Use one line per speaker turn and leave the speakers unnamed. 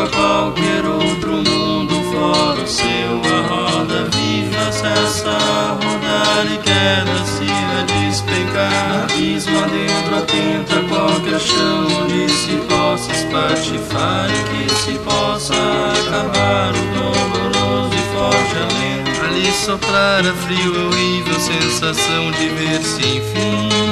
a qualquer outro mundo fora o seu. A roda viva cessa a rodar e queda-se a despencar. Abismo adentro atenta a qualquer chão onde se possa espatifar e que se possa acabar o doloroso e forte alento. Ali soprar a frio, horrível sensação de ver-se enfim.